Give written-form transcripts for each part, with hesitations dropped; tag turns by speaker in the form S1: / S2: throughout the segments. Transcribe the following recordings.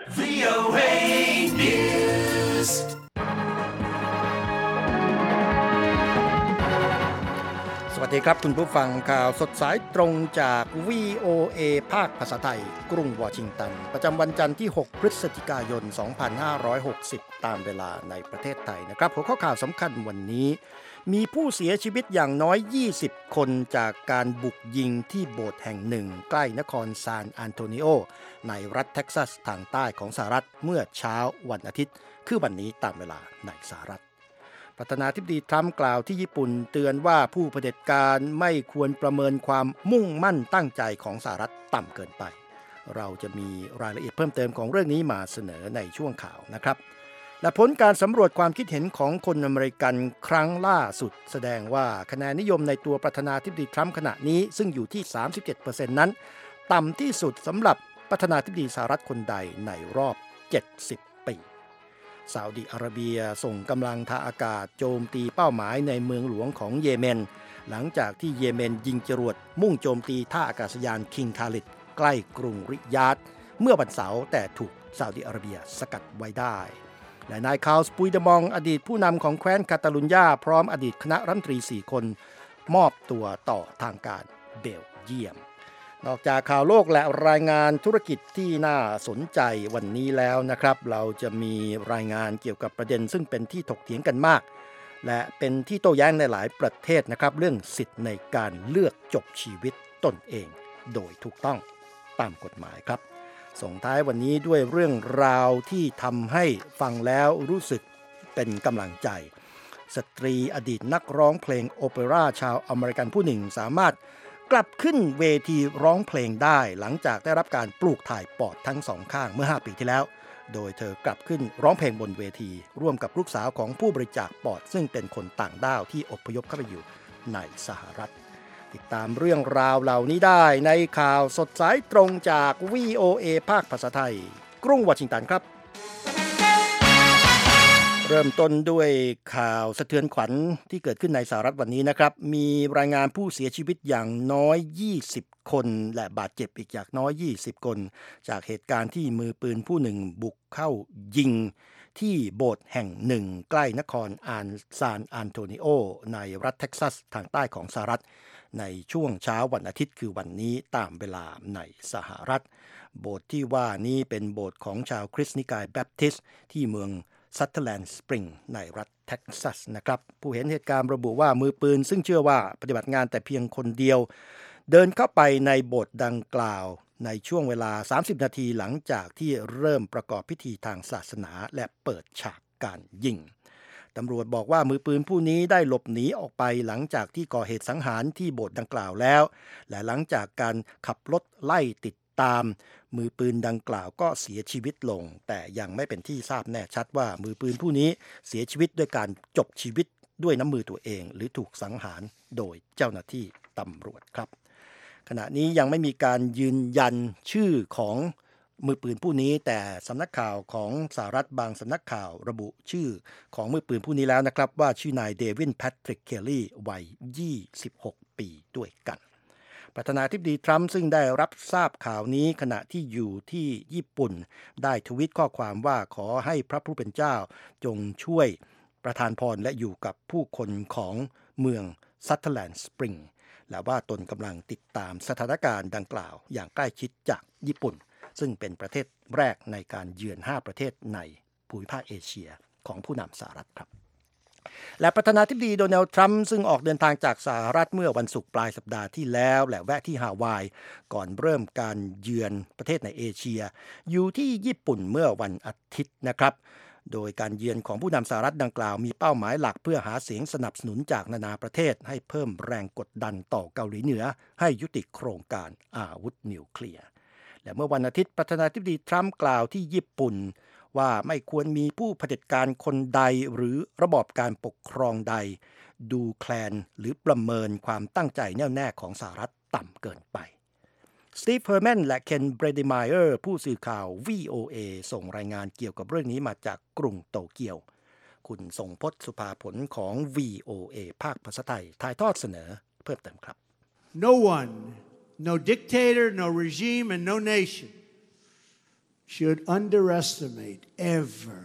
S1: VOA News
S2: สวัสดีครับคุณผู้ฟังข่าวสดสายตรงจาก VOA ภาคภาษาไทยกรุงวอชิงตันประจำวันจันทร์ที่6พฤศจิกายน2560ตามเวลาในประเทศไทยนะครับหัวข้อข่าวสำคัญวันนี้มีผู้เสียชีวิตอย่างน้อย20คนจากการบุกยิงที่โบสถ์แห่งหนึ่งใกล้นครซานอันโตนิโอในรัฐเท็กซัสทางใต้ของสหรัฐเมื่อเช้าวันอาทิตย์คือวันนี้ตามเวลาในสหรัฐประธานาธิบดีทรัมป์กล่าวที่ญี่ปุ่นเตือนว่าผู้เผด็จการไม่ควรประเมินความมุ่งมั่นตั้งใจของสหรัฐต่ำเกินไปเราจะมีรายละเอียดเพิ่มเติมของเรื่องนี้มาเสนอในช่วงข่าวนะครับและผลการสำรวจความคิดเห็นของคนอเมริกันครั้งล่าสุดแสดงว่าคะแนนนิยมในตัวประธานาธิบดีทรัมป์ขณะนี้ซึ่งอยู่ที่ 37% นั้นต่ำที่สุดสำหรับประธานาธิบดีสหรัฐคนใดในรอบ70ปีซาอุดิอาระเบียส่งกำลังทางอากาศโจมตีเป้าหมายในเมืองหลวงของเยเมนหลังจากที่เยเมนยิงจรวดมุ่งโจมตีท่าอากาศยานคิงคาลิดใกล้กรุงริยาดเมื่อวันเสาร์แต่ถูกซาอุดิอาระเบียสกัดไว้ได้และนายคาร์ลส์ปุยเดมองอดีตผู้นำของแคว้นคาตาลุญญาพร้อมอดีตคณะรัฐมนตรี4คนมอบตัวต่อทางการเบลเยียมนอกจากข่าวโลกและรายงานธุรกิจที่น่าสนใจวันนี้แล้วนะครับเราจะมีรายงานเกี่ยวกับประเด็นซึ่งเป็นที่ถกเถียงกันมากและเป็นที่โต้แย้งในหลายประเทศนะครับเรื่องสิทธิ์ในการเลือกจบชีวิตตนเองโดยถูกต้องตามกฎหมายครับส่งท้ายวันนี้ด้วยเรื่องราวที่ทำให้ฟังแล้วรู้สึกเป็นกำลังใจสตรีอดีตนักร้องเพลงโอเปร่าชาวอเมริกันผู้หนึ่งสามารถกลับขึ้นเวทีร้องเพลงได้หลังจากได้รับการปลูกถ่ายปอดทั้งสองข้างเมื่อ5ปีที่แล้วโดยเธอกลับขึ้นร้องเพลงบนเวทีร่วมกับลูกสาวของผู้บริจาคปอดซึ่งเป็นคนต่างด้าวที่อพยพเข้าไปอยู่ในสหรัฐติดตามเรื่องราวเหล่านี้ได้ในข่าวสดสายตรงจาก VOA ภาคภาษาไทยกรุงวอชิงตันครับเริ่มต้นด้วยข่าวสะเทือนขวัญที่เกิดขึ้นในสหรัฐวันนี้นะครับมีรายงานผู้เสียชีวิตอย่างน้อย20คนและบาดเจ็บอีกอย่างน้อย20คนจากเหตุการณ์ที่มือปืนผู้หนึ่งบุกเข้ายิงที่โบสถ์แห่งหนึ่งใกล้นครซานอันโตนิโอในรัฐเท็กซัสทางใต้ของสหรัฐในช่วงเช้าวันอาทิตย์คือวันนี้ตามเวลาในสหรัฐโบสถ์ที่ว่านี้เป็นโบสถ์ของชาวคริสต์นิกายแบปทิสต์ที่เมืองซัตเทอร์แลนด์สปริงในรัฐเท็กซัสนะครับผู้เห็นเหตุการณ์ระบุว่ามือปืนซึ่งเชื่อว่าปฏิบัติงานแต่เพียงคนเดียวเดินเข้าไปในโบสถ์ดังกล่าวในช่วงเวลา30นาทีหลังจากที่เริ่มประกอบพิธีทางศาสนาและเปิดฉากการยิงตำรวจบอกว่ามือปืนผู้นี้ได้หลบหนีออกไปหลังจากที่ก่อเหตุสังหารที่โบสถ์ดังกล่าวแล้วและหลังจากการขับรถไล่ติดตามมือปืนดังกล่าวก็เสียชีวิตลงแต่ยังไม่เป็นที่ทราบแน่ชัดว่ามือปืนผู้นี้เสียชีวิตด้วยการจบชีวิตด้วยน้ำมือตัวเองหรือถูกสังหารโดยเจ้าหน้าที่ตำรวจครับขณะนี้ยังไม่มีการยืนยันชื่อของมือปืนผู้นี้แต่สำนักข่าวของสหรัฐบางสำนักข่าวระบุชื่อของมือปืนผู้นี้แล้วนะครับว่าชื่อนายเดวินแพทริกเคลลี่วัย26ปีด้วยกันประธานาธิบดีทรัมป์ซึ่งได้รับทราบข่าวนี้ขณะที่อยู่ที่ญี่ปุ่นได้ทวีตข้อความว่าขอให้พระผู้เป็นเจ้าจงช่วยประทานพรและอยู่กับผู้คนของเมืองซัตเทอร์แลนด์สปริงและว่าตนกำลังติดตามสถานการณ์ดังกล่าวอย่างใกล้ชิดจากญี่ปุ่นซึ่งเป็นประเทศแรกในการเยือน5ประเทศในภูมิภาคเอเชียของผู้นำสหรัฐครับและประธานาธิบดีโดนัลด์ทรัมป์ซึ่งออกเดินทางจากสหรัฐเมื่อวันศุกร์ปลายสัปดาห์ที่แล้วและแวะที่ฮาวายก่อนเริ่มการเยือนประเทศในเอเชียอยู่ที่ญี่ปุ่นเมื่อวันอาทิตย์นะครับโดยการเยือนของผู้นำสหรัฐดังกล่าวมีเป้าหมายหลักเพื่อหาเสียงสนับสนุนจากนานาประเทศให้เพิ่มแรงกดดันต่อเกาหลีเหนือให้ยุติโครงการอาวุธนิวเคลียร์และเมื่อวันอาทิตย์ประธานาธิบดีทรัมป์กล่าวที่ญี่ปุ่นว่าไม่ควรมีผู้เผด็จการคนใดหรือระบอบการปกครองใดดูแคลนหรือประเมินความตั้งใจแน่วแน่ของสหรัฐต่ำเกินไปสตีฟ เฮอร์แมนและเคน เบรดิไมเออร์ผู้สื่อข่าว VOA ส่งรายงานเกี่ยวกับเรื่องนี้มาจากกรุงโตเกียวคุณทรงพจน์ สุภาผลของ VOA ภาคภาษาไทยถ่ายทอดเสนอเพิ่มเติมครับ
S3: No one, no dictator, no regime and no nation should underestimate ever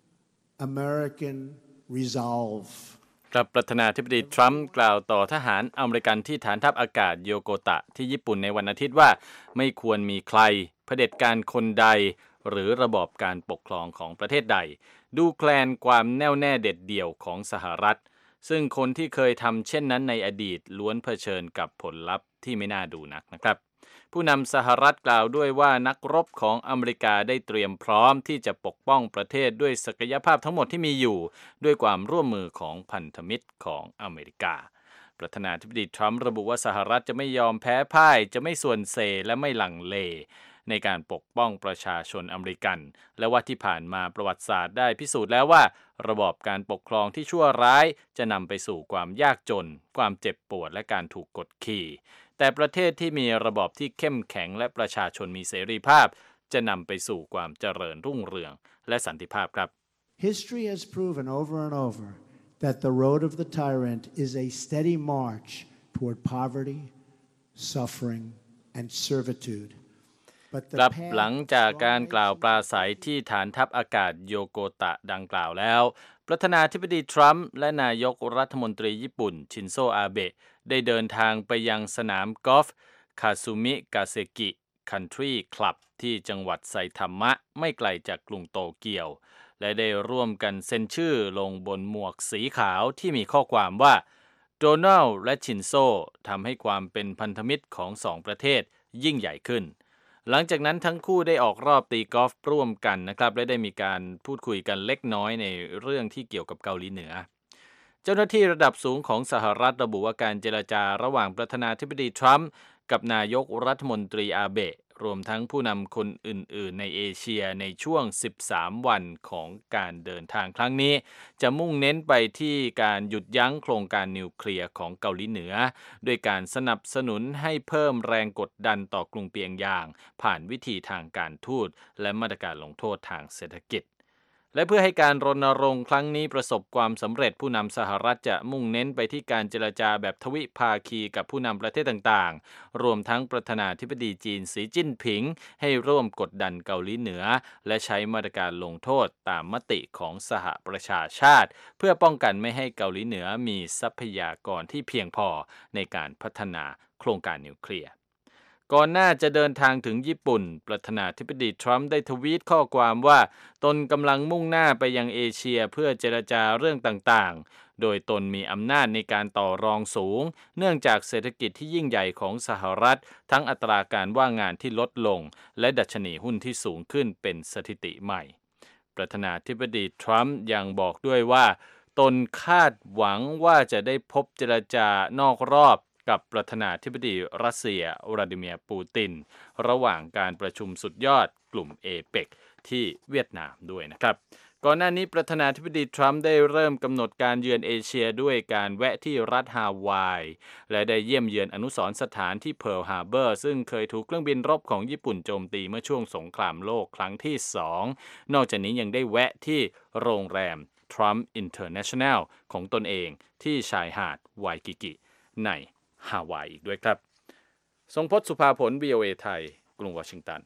S3: American resolve
S4: ครับประธานาธิบดีทรัมป์กล่าวต่อทหารอเมริกันที่ฐานทัพอากาศโยโกตะที่ญี่ปุ่นในวันอาทิตย์ว่าไม่ควรมีใครเผด็จการคนใดหรือระบอบการปกครองของประเทศใดดูแคลนความแน่วแน่เด็ดเดี่ยวของสหรัฐซึ่งคนที่เคยทำเช่นนั้นในอดีตล้วนเผชิญกับผลลัพธ์ที่ไม่น่าดูนักนะครับผู้นำสหรัฐกล่าวด้วยว่านักรบของอเมริกาได้เตรียมพร้อมที่จะปกป้องประเทศด้วยศักยภาพทั้งหมดที่มีอยู่ด้วยความร่วมมือของพันธมิตรของอเมริกาประธานาธิบดีทรัมป์ระบุว่าสหรัฐจะไม่ยอมแพ้พ่ายจะไม่ส่วนเซและไม่หลั่งเลในการปกป้องประชาชนอเมริกันและว่าที่ผ่านมาประวัติศาสตร์ได้พิสูจน์แล้วว่าระบอบการปกครองที่ชั่วร้ายจะนำไปสู่ความยากจนความเจ็บปวดและการถูกกดขี่แต่ประเทศที่มีระบอบที่เข้มแข็งและประชาชนมีเสรีภาพจะนำไปสู่ความเจริญรุ่งเรืองและสันติภาพครับ
S3: History has proven over and over that the road of the tyrant is a steady march toward poverty, suffering, and servitude.
S4: ครับหลังจากการกล่าวปราศัยที่ฐานทัพอากาศโยโกตะดังกล่าวแล้วประธานาธิบดีทรัมป์และนายกรัฐมนตรีญี่ปุ่นชินโซอาเบะได้เดินทางไปยังสนามกอล์ฟคาซุมิกาเซกิคันทรีคลับที่จังหวัดไซทามะไม่ไกลจากกรุงโตเกียวและได้ร่วมกันเซ็นชื่อลงบนหมวกสีขาวที่มีข้อความว่าโดนัลด์และชินโซทำให้ความเป็นพันธมิตรของสองประเทศยิ่งใหญ่ขึ้นหลังจากนั้นทั้งคู่ได้ออกรอบตีกอล์ฟร่วมกันนะครับและได้มีการพูดคุยกันเล็กน้อยในเรื่องที่เกี่ยวกับเกาหลีเหนือเจ้าหน้าที่ระดับสูงของสหรัฐระบุว่าการเจรจาระหว่างประธานาธิบดีทรัมป์กับนายกรัฐมนตรีอาเบะรวมทั้งผู้นำคนอื่นๆในเอเชียในช่วง13วันของการเดินทางครั้งนี้จะมุ่งเน้นไปที่การหยุดยั้งโครงการนิวเคลียร์ของเกาหลีเหนือด้วยการสนับสนุนให้เพิ่มแรงกดดันต่อกรุงเปียงยางผ่านวิธีทางการทูตและมาตรการลงโทษทางเศรษฐกิจและเพื่อให้การรณรงค์ครั้งนี้ประสบความสำเร็จผู้นำสหรัฐจะมุ่งเน้นไปที่การเจรจาแบบทวิภาคีกับผู้นำประเทศต่างๆรวมทั้งประธานาธิบดีจีนสีจิ้นผิงให้ร่วมกดดันเกาหลีเหนือและใช้มาตรการลงโทษตามมติของสหประชาชาติเพื่อป้องกันไม่ให้เกาหลีเหนือมีทรัพยากรที่เพียงพอในการพัฒนาโครงการนิวเคลียร์ก่อนหน้าจะเดินทางถึงญี่ปุ่นประธานาธิบดีทรัมป์ได้ทวีตข้อความว่าตนกำลังมุ่งหน้าไปยังเอเชียเพื่อเจรจาเรื่องต่างๆโดยตนมีอำนาจในการต่อรองสูงเนื่องจากเศรษฐกิจที่ยิ่งใหญ่ของสหรัฐทั้งอัตราการว่างงานที่ลดลงและดัชนีหุ้นที่สูงขึ้นเป็นสถิติใหม่ประธานาธิบดีทรัมป์ยังบอกด้วยว่าตนคาดหวังว่าจะได้พบเจรจานอกรอบกับประธานาธิบดีรัสเซียวลาดิเมียร์ปูตินระหว่างการประชุมสุดยอดกลุ่มเอเปกที่เวียดนามด้วยนะครับก่อนหน้านี้ประธานาธิบดีทรัมป์ได้เริ่มกำหนดการเยือนเอเชียด้วยการแวะที่รัฐฮาวายและได้เยี่ยมเยือนอนุสรณ์สถานที่เพิร์ลฮาร์เบอร์ซึ่งเคยถูกเครื่องบินรบของญี่ปุ่นโจมตีเมื่อช่วงสงครามโลกครั้งที่2นอกจากนี้ยังได้แวะที่โรงแรม Trump International ของตนเองที่ชายหาดไวกิกิในฮาวายอีกด้วยครับทรงพจน์สุภาผล VOA ไทยกรุงวอชิงตัน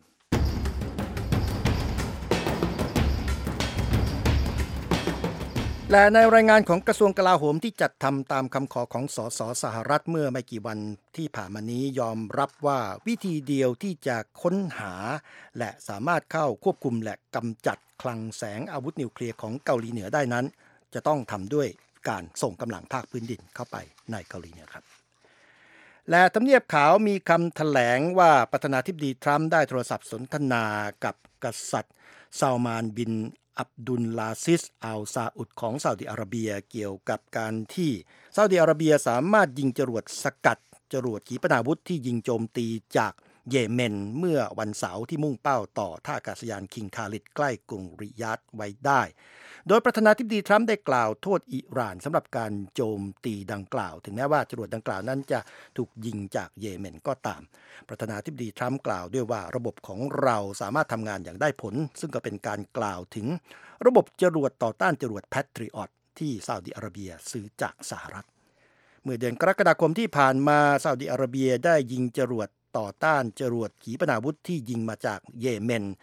S2: และในรายงานของกระทรวงกลาโหมที่จัดทำตามคำขอของสสสหรัฐเมื่อไม่กี่วันที่ผ่านมานี้ยอมรับว่าวิธีเดียวที่จะค้นหาและสามารถเข้าควบคุมและกำจัดคลังแสงอาวุธนิวเคลียร์ของเกาหลีเหนือได้นั้นจะต้องทำด้วยการส่งกำลังภาคพื้นดินเข้าไปในเกาหลีเหนือครับและทำเนียบขาวมีคำแถลงว่าประธานาธิบดีทรัมป์ได้โทรศัพท์สนทนากับกษัตริย์ซาลมานบินอับดุลลาซิสอัลซาอุดของซาอุดิอาระเบียเกี่ยวกับการที่ซาอุดิอาระเบียสามารถยิงจรวดสกัดจรวดขีปนาวุธที่ยิงโจมตีจากเยเมนเมื่อวันเสาร์ที่มุ่งเป้าต่อท่าอากาศยานคิงคาลิดใกล้กรุงริยาดไว้ได้โดยประธานาธิบดีทรัมป์ได้กล่าวโทษอิหร่านสำหรับการโจมตีดังกล่าวถึงแม้ว่าจรวดดังกล่าวนั้นจะถูกยิงจากเยเมนก็ตามประธานาธิบดีทรัมป์กล่าวด้วยว่าระบบของเราสามารถทำงานอย่างได้ผลซึ่งก็เป็นการกล่าวถึงระบบจรวดต่อต้านจรวดแพทริออตที่ซาอุดิอาระเบียซื้อจากสหรัฐเมื่อเดือนกรกฎาคมที่ผ่านมาซาอุดิอาระเบียได้ยิงจรวดต่อต้านจรวดขีปนาวุธที่ยิงมาจากเยเมน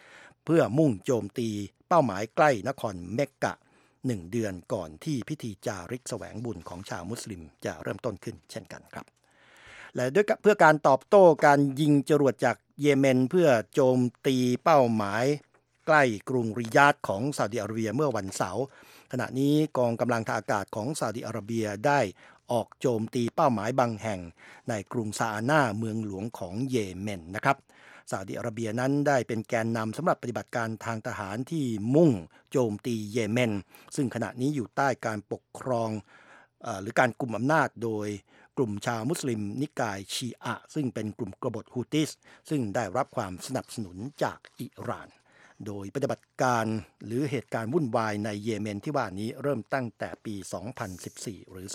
S2: เพื่อมุ่งโจมตีเป้าหมายใกล้นครเมกกะ1 เดือนก่อนที่พิธีจาริกแสวงบุญของชาวมุสลิมจะเริ่มต้นขึ้นเช่นกันครับและเพื่อการตอบโต้การยิงจรวดจากเยเมนเพื่อโจมตีเป้าหมายใกล้กรุงริยาดของซาอุดิอาระเบียเมื่อวันเสาร์ขณะนี้กองกำลังทางอากาศของซาอุดิอาระเบียได้ออกโจมตีเป้าหมายบางแห่งในกรุงซาอานาเมืองหลวงของเยเมนนะครับซาอุดิอาระเบียนั้นได้เป็นแกนนำสำหรับปฏิบัติการทางทหารที่มุ่งโจมตีเยเมนซึ่งขณะนี้อยู่ใต้การปกครองหรือการกุมอำนาจโดยกลุ่มชาวมุสลิมนิกายชีอะห์ซึ่งเป็นกลุ่มกบฏฮูติสซึ่งได้รับความสนับสนุนจากอิหร่านโดยปฏิบัติการหรือเหตุการณ์วุ่นวายในเยเมนที่ว่านี้เริ่มตั้งแต่ปี 2014 หรือ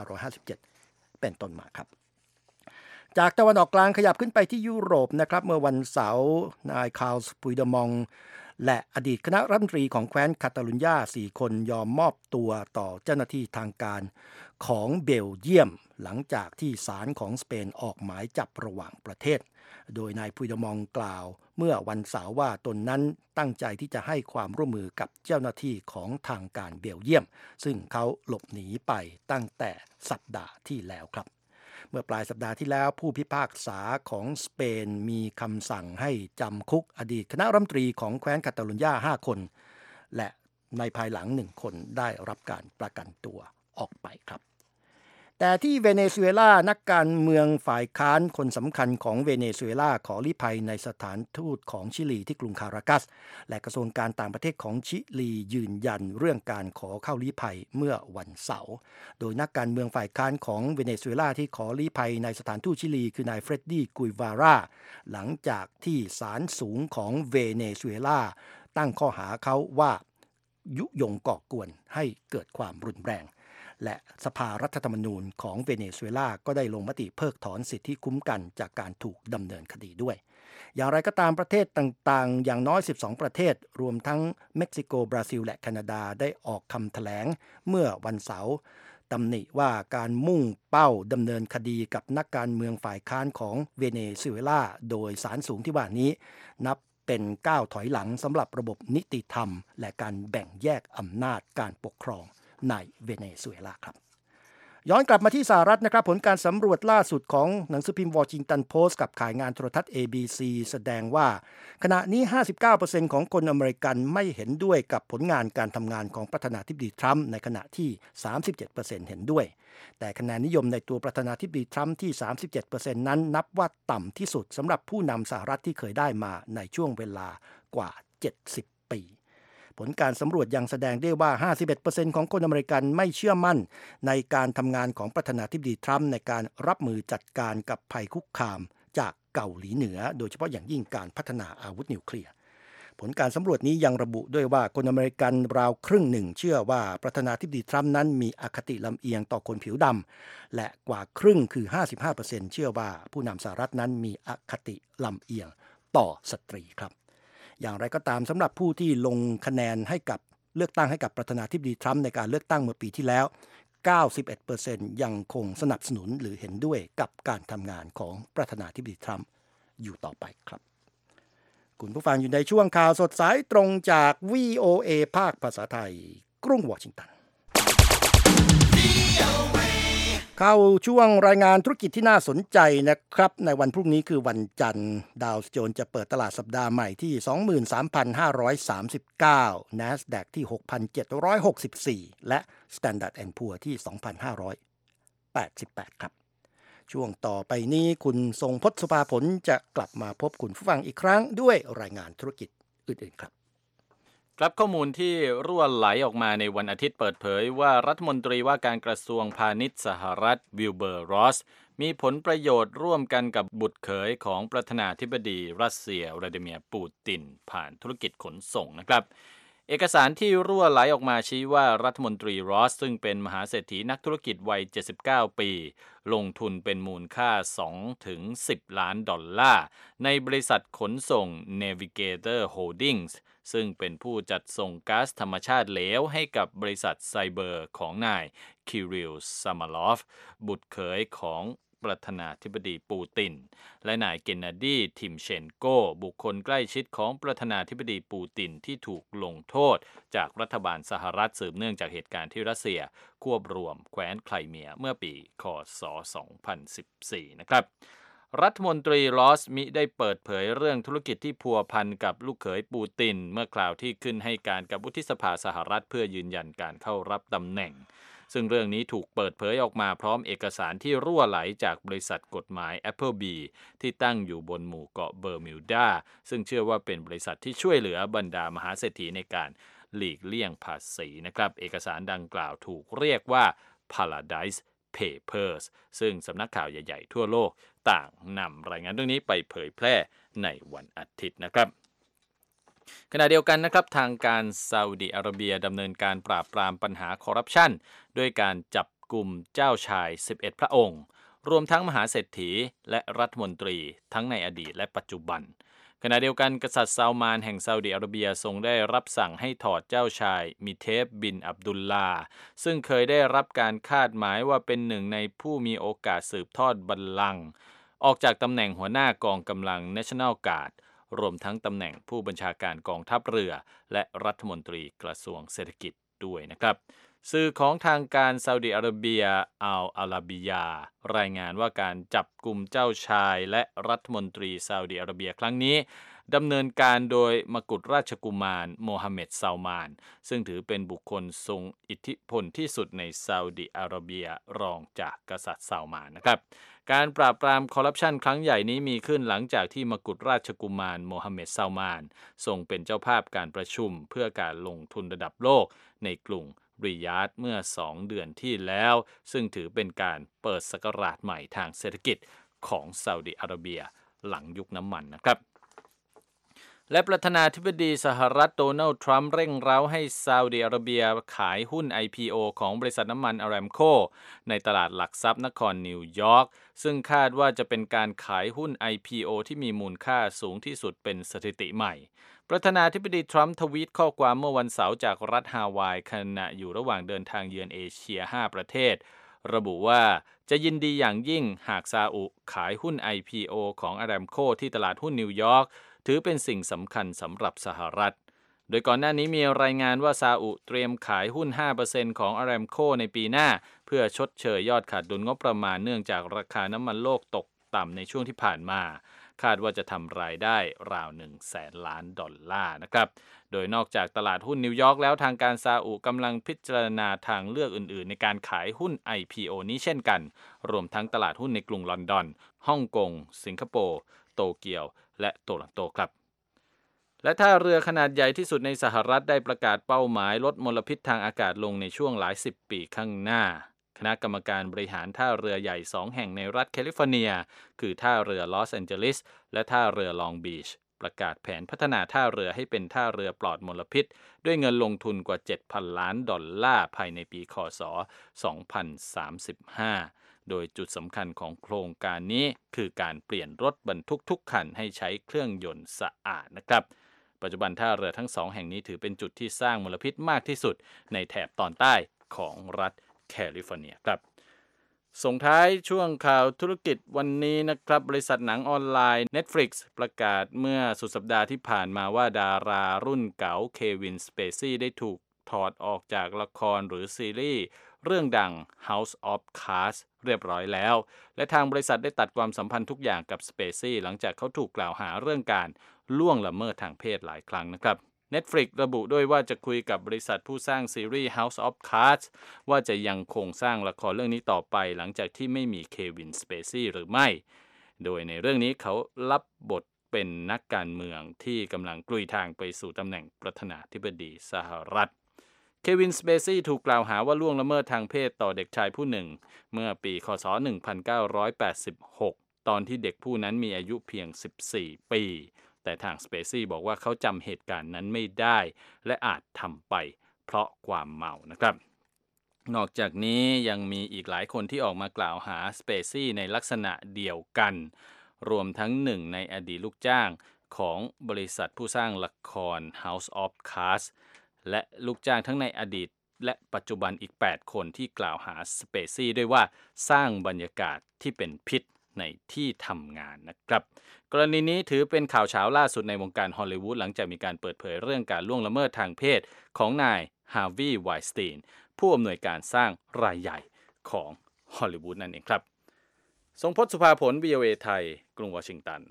S2: 2557 เป็นต้นมาครับจากตะวันออกกลางขยับขึ้นไปที่ยุโรปนะครับเมื่อวันเสาร์นายคาร์ลส์ พุยเดมองและอดีตคณะรัฐมนตรีของแคว้นคาตาลุญญา4 คนยอมมอบตัวต่อเจ้าหน้าที่ทางการของเบลเยียมหลังจากที่ศาลของสเปนออกหมายจับระหว่างประเทศโดยนายพุยเดมองกล่าวเมื่อวันเสาร์ว่าตนนั้นตั้งใจที่จะให้ความร่วมมือกับเจ้าหน้าที่ของทางการเบลเยียมซึ่งเขาหลบหนีไปตั้งแต่สัปดาห์ที่แล้วครับเมื่อปลายสัปดาห์ที่แล้วผู้พิพากษาของสเปนมีคำสั่งให้จำคุกอดีตคณะรัฐมนตรีของแคว้นคาตาลุญญา5 คนและในภายหลัง1 คนได้รับการประกันตัวออกไปครับแต่ที่เวเนซุเอลานักการเมืองฝ่ายค้านคนสำคัญของเวเนซุเอลาขอลี้ภัยในสถานทูตของชิลีที่กรุงคารากัสและกระทรวงการต่างประเทศของชิลียืนยันเรื่องการขอเข้าลี้ภัยเมื่อวันเสาร์โดยนักการเมืองฝ่ายค้านของเวเนซุเอลาที่ขอลี้ภัยในสถานทูตชิลีคือนายเฟรดดี้ กุยวาราหลังจากที่ศาลสูงของเวเนซุเอลาตั้งข้อหาเขาว่ายุยงก่อกวนให้เกิดความรุนแรงและสภารัฐธรรมนูญของเวเนซุเอลาก็ได้ลงมติเพิกถอนสิทธิคุ้มกันจากการถูกดำเนินคดีด้วยอย่างไรก็ตามประเทศต่างๆอย่างน้อย12 ประเทศรวมทั้งเม็กซิโกบราซิลและแคนาดาได้ออกคำแถลงเมื่อวันเสาร์ตำหนิว่าการมุ่งเป้าดำเนินคดีกับนักการเมืองฝ่ายค้านของเวเนซุเอลาโดยศาลสูงที่ว่านี้นับเป็นก้าวถอยหลังสำหรับระบบนิติธรรมและการแบ่งแยกอำนาจการปกครองในเวเนซุเอลาครับย้อนกลับมาที่สหรัฐนะครับผลการสำรวจล่าสุดของหนังสือพิมพ์วอชิงตันโพสต์กับข่ายงานโทรทัศน์ ABC แสดงว่าขณะนี้ 59% ของคนอเมริกันไม่เห็นด้วยกับผลงานการทำงานของประธานาธิบดีทรัมป์ในขณะที่ 37% เห็นด้วยแต่คะแนนนิยมในตัวประธานาธิบดีทรัมป์ที่ 37% นั้นนับว่าต่ำที่สุดสำหรับผู้นำสหรัฐที่เคยได้มาในช่วงเวลากว่า 70 ปีผลการสำรวจยังแสดงได้ว่า 51% ของคนอเมริกันไม่เชื่อมั่นในการทำงานของประธานาธิบดีทรัมป์ในการรับมือจัดการกับภัยคุกคามจากเกาหลีเหนือโดยเฉพาะอย่างยิ่งการพัฒนาอาวุธนิวเคลียร์ผลการสำรวจนี้ยังระบุด้วยว่าคนอเมริกันราวครึ่งหนึ่งเชื่อว่าประธานาธิบดีทรัมป์นั้นมีอคติลำเอียงต่อคนผิวดำและกว่าครึ่งคือ 55% เชื่อว่าผู้นำสหรัฐนั้นมีอคติลำเอียงต่อสตรีครับอย่างไรก็ตามสำหรับผู้ที่ลงคะแนนให้กับเลือกตั้งให้กับประธานาธิบดีทรัมป์ในการเลือกตั้งเมื่อปีที่แล้ว 91% ยังคงสนับสนุนหรือเห็นด้วยกับการทำงานของประธานาธิบดีทรัมป์อยู่ต่อไปครับคุณผู้ฟังอยู่ในช่วงข่าวสดสายตรงจาก VOA ภาคภาษาไทยกรุงวอชิงตันเข้าช่วงรายงานธุรกิจที่น่าสนใจนะครับในวันพรุ่งนี้คือวันจันทร์ดาวโจนส์จะเปิดตลาดสัปดาห์ใหม่ที่ 23,539 NASDAQ ที่ 6,764 และ Standard & Poor's ที่ 2,588 ครับช่วงต่อไปนี้คุณทรงพจน์ สุภาผลจะกลับมาพบคุณผู้ฟังอีกครั้งด้วยรายงานธุรกิจอื่นๆครับ
S4: ครับข้อมูลที่รั่วไหลออกมาในวันอาทิตย์เปิดเผยว่ารัฐมนตรีว่าการกระทรวงพาณิชย์สหรัฐวิลเบอร์ รอสมีผลประโยชน์ร่วมกันกับบุตรเขยของประธานาธิบดีรัสเซียวลาดิเมียร์ ปูตินผ่านธุรกิจขนส่งนะครับเอกสารที่รั่วไหลออกมาชี้ว่ารัฐมนตรีรอสซึ่งเป็นมหาเศรษฐีนักธุรกิจวัย79 ปีลงทุนเป็นมูลค่า 2-10 ล้านดอลลาร์ในบริษัทขนส่ง Navigator Holdings ซึ่งเป็นผู้จัดส่งก๊าซธรรมชาติเหลวให้กับบริษัทไซเบอร์ของนายคิริล ซามารอฟบุตรเขยของประธานาธิบดีปูตินและนายเกนนาดีทิมเชนโกบุคคลใกล้ชิดของประธานาธิบดีปูตินที่ถูกลงโทษจากรัฐบาลสหรัฐสืบเนื่องจากเหตุการณ์ที่รัสเซียควบรวมแคว้นไครเมียเมื่อปีค.ศ. 2014 นะครับรัฐมนตรีลอสมิได้เปิดเผยเรื่องธุรกิจที่พัวพันกับลูกเขยปูตินเมื่อคราวที่ขึ้นให้การกับวุฒิสภาสหรัฐเพื่อยืนยันการเข้ารับตำแหน่งซึ่งเรื่องนี้ถูกเปิดเผยออกมาพร้อมเอกสารที่รั่วไหลจากบริษัทกฎหมาย Applebee ที่ตั้งอยู่บนหมู่เกาะเบอร์มิวดาซึ่งเชื่อว่าเป็นบริษัทที่ช่วยเหลือบรรดามหาเศรษฐีในการหลีกเลี่ยงภาษีนะครับเอกสารดังกล่าวถูกเรียกว่า Paradise Papers ซึ่งสำนักข่าวใหญ่ๆทั่วโลกต่างนำรายงานเรื่องนี้ไปเผยแพร่ในวันอาทิตย์นะครับขณะเดียวกันนะครับทางการซาอุดิอาระเบียดำเนินการปราบปรามปัญหาคอร์รัปชันด้วยการจับกุมเจ้าชาย11พระองค์รวมทั้งมหาเศรษฐีและรัฐมนตรีทั้งในอดีตและปัจจุบันขณะเดียวกันกษัตริย์ซาอุมานแห่งซาอุดิอาระเบียทรงได้รับสั่งให้ถอดเจ้าชายมิเทฟบินอับดุลลาซึ่งเคยได้รับการคาดหมายว่าเป็นหนึ่งในผู้มีโอกาสสืบทอดบัลลังก์ออกจากตำแหน่งหัวหน้ากองกำลัง National Guard รวมทั้งตำแหน่งผู้บัญชาการกองทัพเรือและรัฐมนตรีกระทรวงเศรษฐกิจด้วยนะครับสื่อของทางการซาอุดิอาระเบียอัลอาราบิยารายงานว่าการจับกุมเจ้าชายและรัฐมนตรีซาอุดิอาระเบียครั้งนี้ดำเนินการโดยมกุฎราชกุมารโมฮัมเหม็ดซาลมานซึ่งถือเป็นบุคคลทรงอิทธิพลที่สุดในซาอุดิอาระเบียรองจากกษัตริย์ซาลมานนะครับการปราบปรามคอร์รัปชันครั้งใหญ่นี้มีขึ้นหลังจากที่มกุฎราชกุมารโมฮัมเหม็ดซาลมานทรงเป็นเจ้าภาพการประชุมเพื่อการลงทุนระดับโลกในกรุงริยาดเมื่อ2 เดือนที่แล้วซึ่งถือเป็นการเปิดศักราชใหม่ทางเศรษฐกิจของซาอุดิอาระเบียหลังยุคน้ำมันนะครับและประธานาธิบดีสหรัฐโดนัลด์ทรัมป์เร่งเร้าให้ซาอุดิอาระเบียขายหุ้น IPO ของบริษัทน้ำมันอารามโคในตลาดหลักทรัพย์นครนิวยอร์กซึ่งคาดว่าจะเป็นการขายหุ้น IPO ที่มีมูลค่าสูงที่สุดเป็นสถิติใหม่ประธานาธิบดีทรัมป์ทวีตข้อความเมื่อวันเสาร์จากรัฐฮาวายขณะอยู่ระหว่างเดินทางเยือนเอเชีย5ประเทศระบุว่าจะยินดีอย่างยิ่งหากซาอุขายหุ้น IPO ของอารามโคที่ตลาดหุ้นนิวยอร์กถือเป็นสิ่งสำคัญสำหรับสหรัฐโดยก่อนหน้านี้มีรายงานว่าซาอุเตรียมขายหุ้น 5% ของอารามโคในปีหน้าเพื่อชดเชยยอดขาดดุลงบประมาณเนื่องจากราคาน้ำมันโลกตกต่ำในช่วงที่ผ่านมาคาดว่าจะทำรายได้ราว$100 ล้านนะครับโดยนอกจากตลาดหุ้นนิวยอร์กแล้วทางการซาอุกำลังพิจารณาทางเลือกอื่นๆในการขายหุ้น IPO นี้เช่นกันรวมทั้งตลาดหุ้นในกรุงลอนดอนฮ่องกงสิงคโปร์โตเกียวและโตรอนโตครับและท่าเรือขนาดใหญ่ที่สุดในสหรัฐได้ประกาศเป้าหมายลดมลพิษทางอากาศลงในช่วงหลาย10 ปีข้างหน้าคณะกรรมการบริหารท่าเรือใหญ่2 แห่งในรัฐแคลิฟอร์เนียคือท่าเรือลอสแอนเจลิสและท่าเรือลองบีชประกาศแผนพัฒนาท่าเรือให้เป็นท่าเรือปลอดมลพิษด้วยเงินลงทุนกว่า$7,000 ล้านภายในปีค.ศ. 2035โดยจุดสำคัญของโครงการนี้คือการเปลี่ยนรถบรรทุกทุกคันให้ใช้เครื่องยนต์สะอาดนะครับปัจจุบันท่าเรือทั้ง2 แห่งนี้ถือเป็นจุดที่สร้างมลพิษมากที่สุดในแถบตอนใต้ของรัฐแคลิฟอร์เนียครับส่งท้ายช่วงข่าวธุรกิจวันนี้นะครับบริษัทหนังออนไลน์ Netflix ประกาศเมื่อสุดสัปดาห์ที่ผ่านมาว่าดารารุ่นเก๋าเควินสเปซี่ได้ถูกถอดออกจากละครหรือซีรีส์เรื่องดัง House of Cards เรียบร้อยแล้วและทางบริษัทได้ตัดความสัมพันธ์ทุกอย่างกับสเปซี่หลังจากเขาถูกกล่าวหาเรื่องการล่วงละเมิดทางเพศหลายครั้งนะครับ Netflix ระบุด้วยว่าจะคุยกับบริษัทผู้สร้างซีรีส์ House of Cards ว่าจะยังคงสร้างละครเรื่องนี้ต่อไปหลังจากที่ไม่มีเควินสเปซี่หรือไม่โดยในเรื่องนี้เขารับบทเป็นนักการเมืองที่กำลังกลุยทางไปสู่ตำแหน่งประธานาธิบดีสหรัฐเควินสเปซี่ถูกกล่าวหาว่าล่วงละเมิดทางเพศต่อเด็กชายผู้หนึ่งเมื่อปีค.ศ. 1986ตอนที่เด็กผู้นั้นมีอายุเพียง14 ปีแต่ทางสเปซี่บอกว่าเขาจำเหตุการณ์นั้นไม่ได้และอาจทำไปเพราะความเมานะครับนอกจากนี้ยังมีอีกหลายคนที่ออกมากล่าวหาสเปซี่ในลักษณะเดียวกันรวมทั้งหนึ่งในอดีตลูกจ้างของบริษัทผู้สร้างละคร House of Cards และลูกจ้างทั้งในอดีตและปัจจุบันอีก8คนที่กล่าวหาสเปซี่ด้วยว่าสร้างบรรยากาศที่เป็นพิษในที่ทำงานนะครับกรณีนี้ถือเป็นข่าวเช้าล่าสุดในวงการฮอลลีวูดหลังจากมีการเปิดเผยเรื่องการล่วงละเมิดทางเพศของนายฮาร์วีย์ไวน์สตีนผู้อำนวยการสร้างรายใหญ่ของฮอลลีวูดนั่นเองครับทรงพจน์สุภาผล VOA ไทยกรุงวอชิงตัน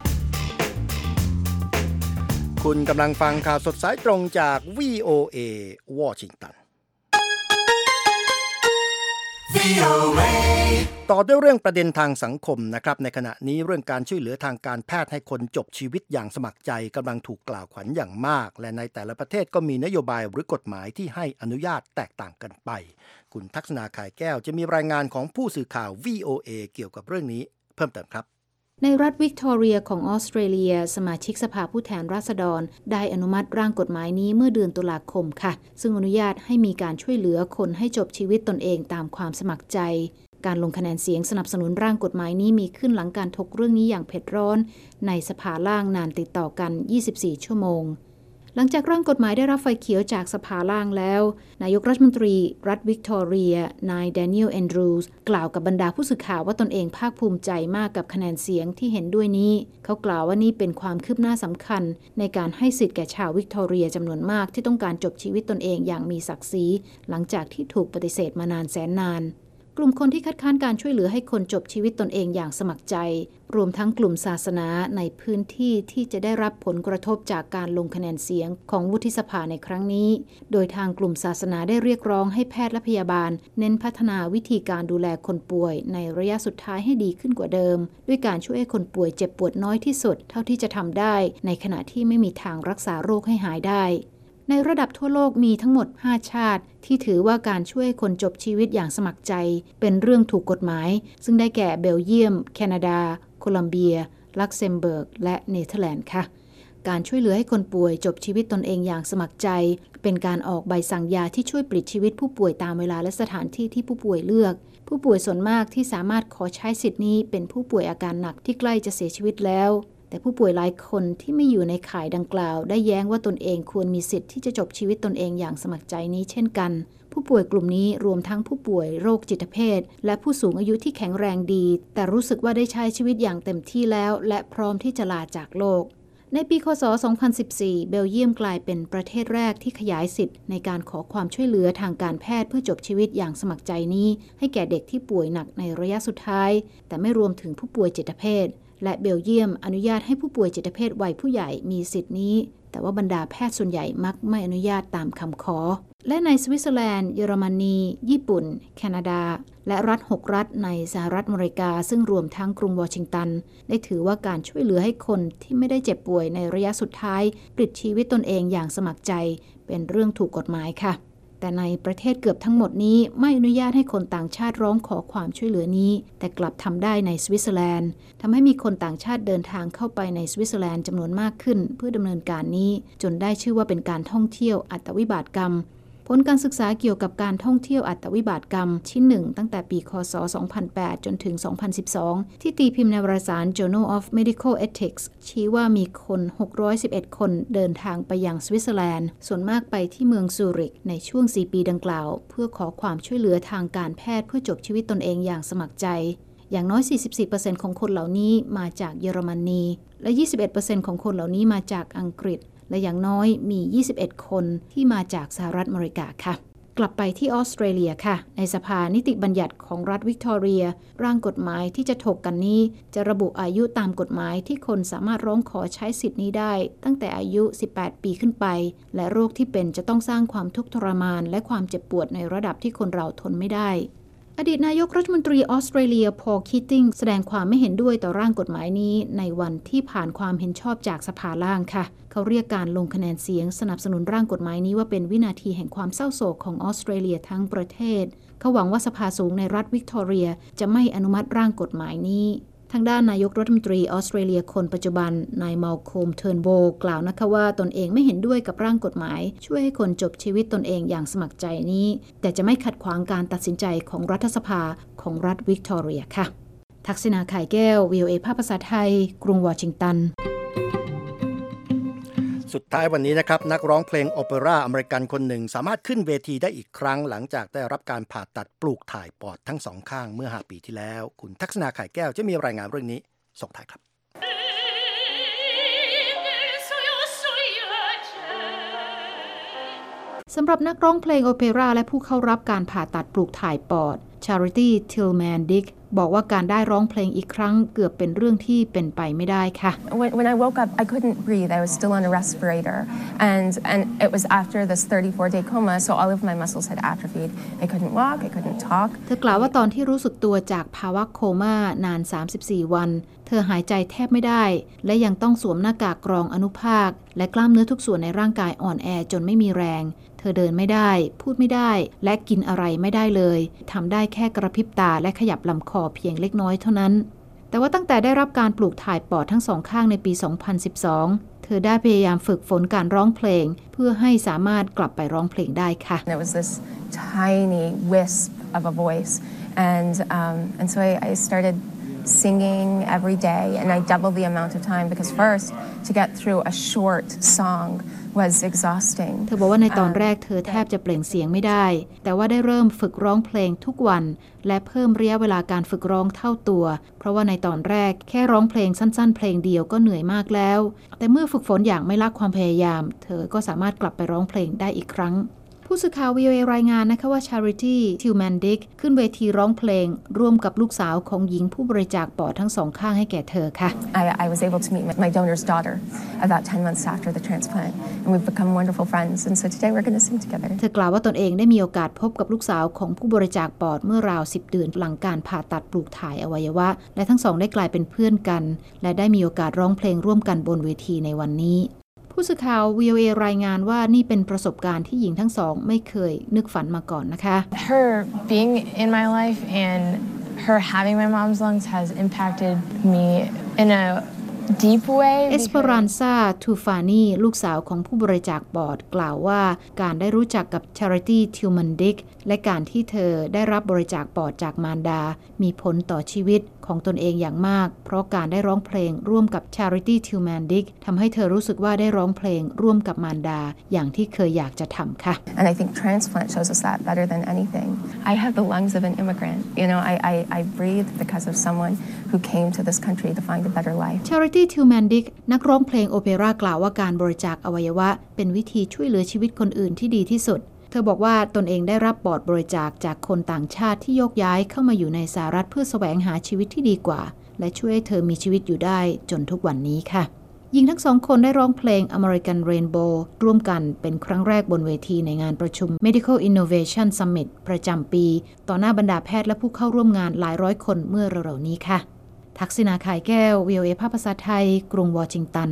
S2: คุณกำลังฟังข่าวสดสายตรงจาก VOA วอชิงตันต่อด้วยเรื่องประเด็นทางสังคมนะครับในขณะนี้เรื่องการช่วยเหลือทางการแพทย์ให้คนจบชีวิตอย่างสมัครใจกำลังถูกกล่าวขวัญอย่างมากและในแต่ละประเทศก็มีนโยบายหรือกฎหมายที่ให้อนุญาตแตกต่างกันไปคุณทักษณาข่ายแก้วจะมีรายงานของผู้สื่อข่าว VOA เกี่ยวกับเรื่องนี้เพิ่มเติมครับ
S5: ในรัฐวิกตอเรียของออสเตรเลียสมาชิกสภาผู้แทนราษฎรได้อนุมัติร่างกฎหมายนี้เมื่อเดือนตุลาคมค่ะซึ่งอนุญาตให้มีการช่วยเหลือคนให้จบชีวิตตนเองตามความสมัครใจการลงคะแนนเสียงสนับสนุนร่างกฎหมายนี้มีขึ้นหลังการถกเรื่องนี้อย่างเผ็ดร้อนในสภาล่างนานติดต่อกัน24ชั่วโมงหลังจากร่างกฎหมายได้รับไฟเขียวจากสภาล่างแล้วนายกรัฐมนตรีรัฐวิกตอเรียนายแดเนียลแอนดรูส์กล่าวกับบรรดาผู้สื่อข่าวว่าตนเองภาคภูมิใจมากกับคะแนนเสียงที่เห็นด้วยนี้เขากล่าวว่านี่เป็นความคืบหน้าสำคัญในการให้สิทธิ์แก่ชาววิกตอเรียจำนวนมากที่ต้องการจบชีวิตตนเองอย่างมีศักดิ์ศรีหลังจากที่ถูกปฏิเสธมานานแสนนานกลุ่มคนที่คัดค้านการช่วยเหลือให้คนจบชีวิตตนเองอย่างสมัครใจรวมทั้งกลุ่มศาสนาในพื้นที่ที่จะได้รับผลกระทบจากการลงคะแนนเสียงของวุฒิสภาในครั้งนี้โดยทางกลุ่มศาสนาได้เรียกร้องให้แพทย์และพยาบาลเน้นพัฒนาวิธีการดูแลคนป่วยในระยะสุดท้ายให้ดีขึ้นกว่าเดิมด้วยการช่วยให้คนป่วยเจ็บปวดน้อยที่สุดเท่าที่จะทำได้ในขณะที่ไม่มีทางรักษาโรคให้หายได้ในระดับทั่วโลกมีทั้งหมด5ชาติที่ถือว่าการช่วยคนจบชีวิตอย่างสมัครใจเป็นเรื่องถูกกฎหมายซึ่งได้แก่เบลเยียมแคนาดาโคลัมเบียลักเซมเบิร์กและเนเธอร์แลนด์ค่ะการช่วยเหลือให้คนป่วยจบชีวิตตนเองอย่างสมัครใจเป็นการออกใบสั่งยาที่ช่วยปลิดชีวิตผู้ป่วยตามเวลาและสถานที่ที่ผู้ป่วยเลือกผู้ป่วยส่วนมากที่สามารถขอใช้สิทธินี้เป็นผู้ป่วยอาการหนักที่ใกล้จะเสียชีวิตแล้วแต่ผู้ป่วยหลายคนที่ไม่อยู่ในข่ายดังกล่าวได้แย้งว่าตนเองควรมีสิทธิ์ที่จะจบชีวิตตนเองอย่างสมัครใจนี้เช่นกันผู้ป่วยกลุ่มนี้รวมทั้งผู้ป่วยโรคจิตเภทและผู้สูงอายุที่แข็งแรงดีแต่รู้สึกว่าได้ใช้ชีวิตอย่างเต็มที่แล้วและพร้อมที่จะลาจากโลกในปีค.ศ. 2014 เบลเยียมกลายเป็นประเทศแรกที่ขยายสิทธิ์ในการขอความช่วยเหลือทางการแพทย์เพื่อจบชีวิตอย่างสมัครใจนี้ให้แก่เด็กที่ป่วยหนักในระยะสุดท้ายแต่ไม่รวมถึงผู้ป่วยจิตเภทและเบลเยียมอนุญาตให้ผู้ป่วยจิตเภทวัยผู้ใหญ่มีสิทธินี้แต่ว่าบรรดาแพทย์ส่วนใหญ่มักไม่อนุญาตตามคำขอและในสวิตเซอร์แลนด์เยอรมนีญี่ปุ่นแคนาดาและรัฐ6รัฐในสหรัฐอเมริกาซึ่งรวมทั้งกรุงวอชิงตันได้ถือว่าการช่วยเหลือให้คนที่ไม่ได้เจ็บป่วยในระยะสุดท้ายปลิดชีวิตตนเองอย่างสมัครใจเป็นเรื่องถูกกฎหมายค่ะแต่ในประเทศเกือบทั้งหมดนี้ไม่อนุญาตให้คนต่างชาติร้องขอความช่วยเหลือนี้แต่กลับทำได้ในสวิตเซอร์แลนด์ทำให้มีคนต่างชาติเดินทางเข้าไปในสวิตเซอร์แลนด์จำนวนมากขึ้นเพื่อดำเนินการนี้จนได้ชื่อว่าเป็นการท่องเที่ยวอัตวิบากกรรมผลการศึกษาเกี่ยวกับการท่องเที่ยวอัตวิบากกรรมชิ้นหนึ่งตั้งแต่ปีค.ศ. 2008 จนถึง 2012 ที่ตีพิมพ์ในวารสาร Journal of Medical Ethics ชี้ว่ามีคน611คนเดินทางไปยังสวิตเซอร์แลนด์ส่วนมากไปที่เมืองซูริกในช่วง4ปีดังกล่าวเพื่อขอความช่วยเหลือทางการแพทย์เพื่อจบชีวิตตนเองอย่างสมัครใจอย่างน้อย 44% ของคนเหล่านี้มาจากเยอรมนีและ 21% ของคนเหล่านี้มาจากอังกฤษและอย่างน้อยมี21คนที่มาจากสหรัฐอเมริกาค่ะกลับไปที่ออสเตรเลียค่ะในสภานิติบัญญัติของรัฐวิกตอเรียร่างกฎหมายที่จะถกกันนี้จะระบุอายุตามกฎหมายที่คนสามารถร้องขอใช้สิทธินี้ได้ตั้งแต่อายุ18ปีขึ้นไปและโรคที่เป็นจะต้องสร้างความทุกข์ทรมานและความเจ็บปวดในระดับที่คนเราทนไม่ได้อดีตนายกรัฐมนตรีออสเตรเลียพอล คีตติงแสดงความไม่เห็นด้วยต่อร่างกฎหมายนี้ในวันที่ผ่านความเห็นชอบจากสภาล่างค่ะเขาเรียกการลงคะแนนเสียงสนับสนุนร่างกฎหมายนี้ว่าเป็นวินาทีแห่งความเศร้าโศกของออสเตรเลียทั้งประเทศเขาหวังว่าสภาสูงในรัฐวิกตอเรียจะไม่อนุมัติร่างกฎหมายนี้ทางด้านนายกรัฐมนตรีออสเตรเลียคนปัจจุบันนายมัลโคม เทิร์นโบว์กล่าวนะคะว่าตนเองไม่เห็นด้วยกับร่างกฎหมายช่วยให้คนจบชีวิตตนเองอย่างสมัครใจนี้แต่จะไม่ขัดขวางการตัดสินใจของรัฐสภาของรัฐวิกตอเรียค่ะทักษิณา ข่ายแก้ว VOA ภาคภาษาไทยกรุงวอชิงตัน
S2: สุดท้ายวันนี้นะครับนักร้องเพลงโอเปร่าอเมริกันคนหนึ่งสามารถขึ้นเวทีได้อีกครั้งหลังจากได้รับการผ่าตัดปลูกถ่ายปอดทั้งสองข้างเมื่อ5 ปีที่แล้วคุณทักษณาไข่แก้วจะมีรายงานเรื่องนี้ส่งท้ายครับ
S5: สำหรับนักร้องเพลงโอเปร่าและผู้เข้ารับการผ่าตัดปลูกถ่ายปอด Charity Tillman-Dick บอกว่าการได้ร้องเพลงอีกครั้งเกือบเป็นเรื่องที่เป็นไปไม่ได้ค่ะ
S6: When I woke up, I couldn't breathe. I was still on a respirator, and it was after this 34-day coma, so all of my muscles had atrophied. I couldn't walk, I couldn't talk.
S5: เธอกล่าวว่าตอนที่รู้สึกตัวจากภาวะโคม่านาน34 วันเธอหายใจแทบไม่ได้และยังต้องสวมหน้ากากกรองอนุภาคและกล้ามเนื้อทุกส่วนในร่างกายอ่อนแอจนไม่มีแรงเธอเดินไม่ได้พูดไม่ได้และกินอะไรไม่ได้เลยทำได้แค่กระพริบตาและขยับลำคอเพียงเล็กน้อยเท่านั้นแต่ว่าตั้งแต่ได้รับการปลูกถ่ายปอดทั้งสองข้างในปี 2012 เธอได้พยายามฝึกฝนการร้องเพลงเพื่อให้สามารถกลับไปร้องเพลงได้ค่ะ
S6: It was this tiny wisp of a voice, and so I started singing every day, and I doubled the amount of time because first to get through a short song was exhausting.
S5: เธอบอกว่าในตอนแรกเธอแทบจะเปล่งเสียงไม่ได้แต่ว่าได้เริ่มฝึกร้องเพลงทุกวันและเพิ่มระยะเวลาการฝึกร้องเท่าตัวเพราะว่าในตอนแรกแค่ร้องเพลงสั้นๆเพลงเดียวก็เหนื่อยมากแล้วแต่เมื่อฝึกฝนอย่างไม่ละความพยายามเธอก็สามารถกลับไปร้องเพลงได้อีกครั้งผู้สื่อข่าว VOA รายงานนะคะว่า Charity Tillman-Dick ขึ้นเวทีร้องเพลงร่วมกับลูกสาวของหญิงผู้บริจาคปอดทั้งสองข้างให้แก่เธอค่ะ
S6: I was able to meet my donor's daughter about 10 months after the transplant, and we've become wonderful friends, and so today we're going to sing together.
S5: เธอกล่าวว่าตนเองได้มีโอกาสพบกับลูกสาวของผู้บริจาคปอดเมื่อราว10 เดือนหลังการผ่าตัดปลูกถ่ายอวัยวะและทั้งสองได้กลายเป็นเพื่อนกันและได้มีโอกาสร้องเพลงร่วมกันบนเวทีในวันนี้ผู้สื่อข่าว VOA รายงานว่านี่เป็นประสบการณ์ที่หญิงทั้งสองไม่เคยนึกฝันมาก่อนนะคะ
S7: Her being in my life and her having my mom's lungs has impacted me in a deep way.
S5: Esperanza Tufani ลูกสาวของผู้บริจาคปอดกล่าวว่าการได้รู้จักกับ Charity Tillman-Dick และการที่เธอได้รับบริจาคปอดจากมารดามีผลต่อชีวิตของตนเองอย่างมากเพราะการได้ร้องเพลงร่วมกับ Charity Tillman-Dick ทำให้เธอรู้สึกว่าได้ร้องเพลงร่วมกับมารดาอย่างที่เคยอยากจะทำค่ะ
S6: And I think transplant shows us that better than anything. I have the lungs of an immigrant. You know, I breathe because of someone who came to this country to find a better life.
S5: Charity Tillman-Dick นักร้องเพลงโอเปร่ากล่าวว่าการบริจาคอวัยวะเป็นวิธีช่วยเหลือชีวิตคนอื่นที่ดีที่สุดเธอบอกว่าตนเองได้รับปอดบริจาคจากคนต่างชาติที่โยกย้ายเข้ามาอยู่ในสหรัฐเพื่อแสวงหาชีวิตที่ดีกว่าและช่วยให้เธอมีชีวิตอยู่ได้จนทุกวันนี้ค่ะหญิงทั้งสองคนได้ร้องเพลง American Rainbow ร่วมกันเป็นครั้งแรกบนเวทีในงานประชุม Medical Innovation Summit ประจำปีต่อหน้าบรรดาแพทย์และผู้เข้าร่วมงานหลายร้อยคนเมื่อเร็วๆนี้ค่ะทักษิณา ข่ายแก้ว VOA ภาษาไทยกรุงวอชิงตัน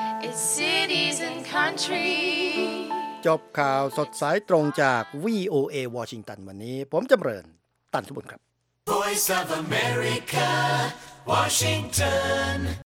S2: จบข่าวสดสายตรงจาก VOA วอชิงตันวันนี้ผมจำเริญตันสมบุญครับ
S1: Voice of America Washington